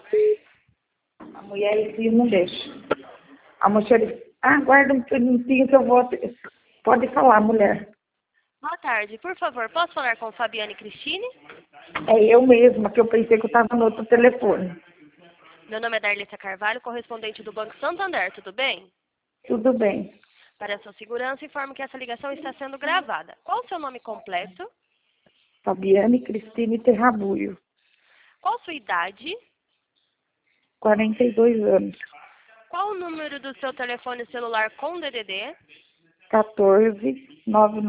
A mulher aqui não deixa. A mochila... Aguarda um minutinho que eu vou... Pode falar, mulher. Boa tarde. Por favor, posso falar com Fabiane Cristine? É eu mesma, que eu pensei que eu estava no outro telefone. Meu nome é Darlissa Carvalho, correspondente do Banco Santander. Tudo bem? Tudo bem. Para a sua segurança, informo que essa ligação está sendo gravada. Qual o seu nome completo? Fabiane Cristine Terrabulho. Qual sua idade? 42 anos. Qual o número do seu telefone celular com DDD? 14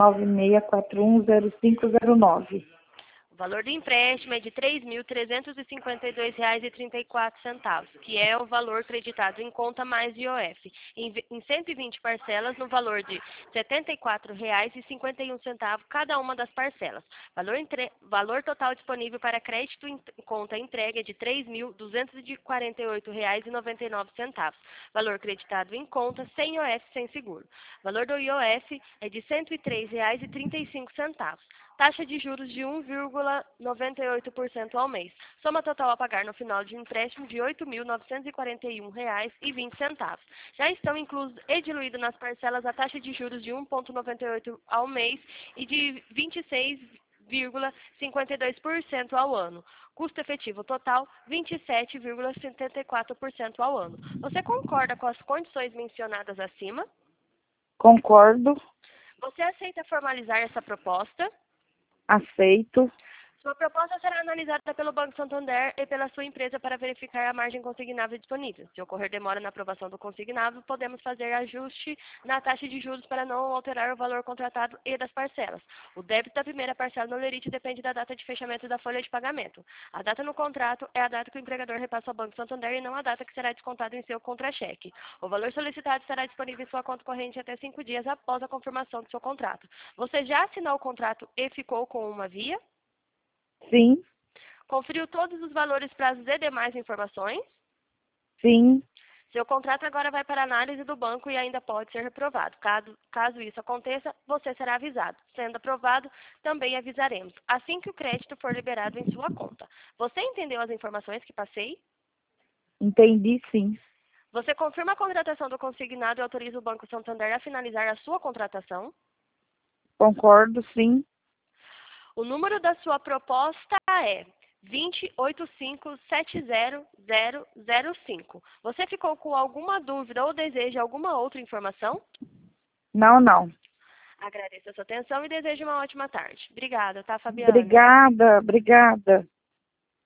996410509. O valor do empréstimo é de R$ 3.352,34, que é o valor creditado em conta mais IOF, em 120 parcelas no valor de R$ 74,51 cada uma das parcelas. Valor total disponível para crédito em conta entregue é de R$ 3.248,99. Valor creditado em conta sem IOF sem seguro. Valor do IOF é de R$ 103,35. Taxa de juros de 1,98% ao mês. Soma total a pagar no final de empréstimo de R$ 8.941,20. Já estão inclusos e diluídos nas parcelas a taxa de juros de 1,98% ao mês e de 26,52% ao ano. Custo efetivo total, 27,74% ao ano. Você concorda com as condições mencionadas acima? Concordo. Você aceita formalizar essa proposta? Aceito. Sua proposta será analisada pelo Banco Santander e pela sua empresa para verificar a margem consignável disponível. Se ocorrer demora na aprovação do consignável, podemos fazer ajuste na taxa de juros para não alterar o valor contratado e das parcelas. O débito da primeira parcela no lerite depende da data de fechamento da folha de pagamento. A data no contrato é a data que o empregador repassa ao Banco Santander e não a data que será descontada em seu contra-cheque. O valor solicitado estará disponível em sua conta corrente até 5 dias após a confirmação do seu contrato. Você já assinou o contrato e ficou com uma via? Sim. Conferiu todos os valores, prazos e demais informações? Sim. Seu contrato agora vai para análise do banco e ainda pode ser reprovado. Caso isso aconteça, você será avisado. Sendo aprovado, também avisaremos, assim que o crédito for liberado em sua conta. Você entendeu as informações que passei? Entendi, sim. Você confirma a contratação do consignado e autoriza o Banco Santander a finalizar a sua contratação? Concordo, sim. O número da sua proposta é 2857005. Você ficou com alguma dúvida ou deseja alguma outra informação? Não, não. Agradeço a sua atenção e desejo uma ótima tarde. Obrigada, tá, Fabiana? Obrigada, obrigada.